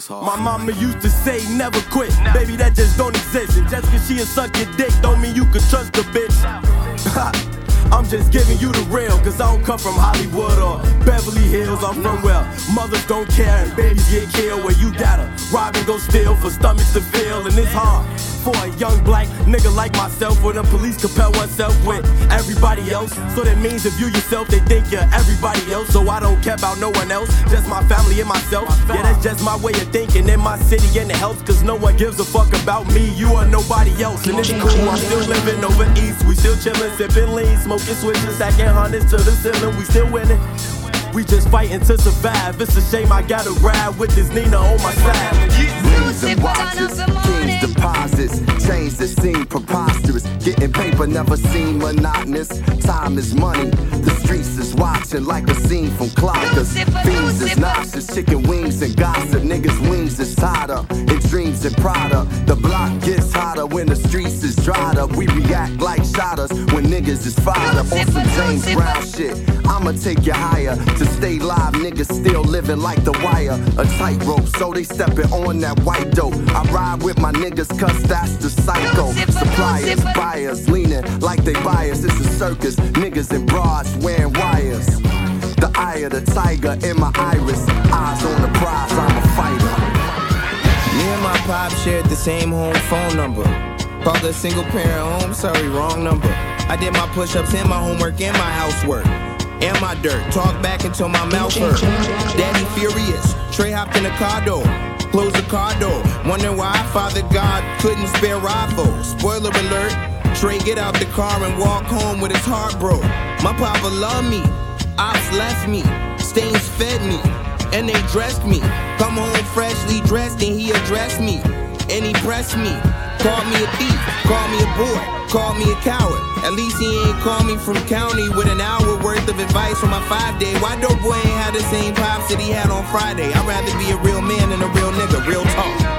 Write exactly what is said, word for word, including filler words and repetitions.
My mama used to say never quit, baby that just don't exist. And just cause she'll suck your dick don't mean you can trust the bitch. I'm just giving you the real, cause I don't come from Hollywood or Beverly Hills. I'm from where mothers don't care and babies get killed, where you gotta rob and go steal for stomachs to fill. And it's hard for a young black nigga like myself, where the police compel oneself with everybody else. So that means if you yourself, they think you're everybody else. So I don't care about no one else, just my family and myself. Yeah, that's just my way of thinking in my city, and it helps, cause no one gives a fuck about me, you or nobody else. And it's cool, I'm still living over east, we still chillin', sippin' lean, smoking switches, stacking hundreds to the ceiling, we still winning. We just fighting to survive. It's a shame I gotta ride with this Nina on my side. Rings and watches, kings deposits, change that seem preposterous. Getting paper never seem monotonous. Time is money, the streets is watching like a scene from Clockers. Fiends is noxious, chicken wings and gossip. Niggas' wings is tied up, in dreams and Prada. The block gets hotter when the streets is dried up. We react like shotters when niggas is fired up. On some James Brown shit, I'ma take you higher. To stay live, niggas still living like The Wire. A tightrope, so they stepping on that white dope. I ride with my niggas, cause that's the psycho. Suppliers, buyers, leaning like they bias. It's a circus, niggas in bras wearing wires. The eye of the tiger in my iris. Eyes on the prize, I'm a fighter. Me and my pop shared the same home phone number. Called a single parent home, sorry, wrong number. I did my push-ups and my homework and my housework. And my dirt, talk back until my mouth hurt. Daddy furious, Trey hopped in the car door. Close the car door, wonder why Father God couldn't spare Raffo. Spoiler alert, Trey get out the car and walk home with his heart broke. My papa loved me, ops left me, stains fed me, and they dressed me. Come home freshly dressed and he addressed me, and he pressed me. Called me a thief, called me a boy, called me a coward. At least he ain't called me from county with an hour worth of advice on my five day. Why dope boy ain't had the same pops that he had on Friday? I'd rather be a real man than a real nigga, real talk.